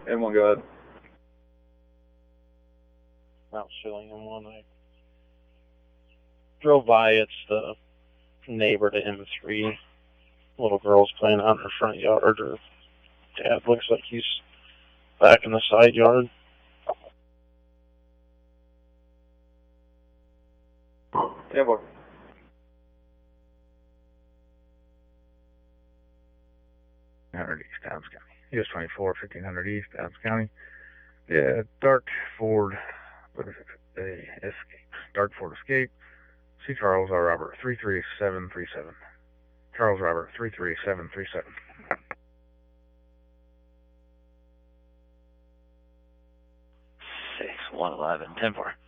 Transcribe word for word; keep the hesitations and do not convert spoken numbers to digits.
M one, go ahead. Mount Shilling M one. I drove by. It's the neighbor to M three. Little girl's playing out in her front yard. Her dad looks like he's back in the side yard. ten four. one hundred East Adams County. U S twenty-four, fifteen hundred East Adams County. Yeah, dark Ford, what is it? A Escape. Dark Ford Escape. C. Charles R. Robert, three three seven three seven. Charles Robert, three three seven three seven. six one eleven, ten four.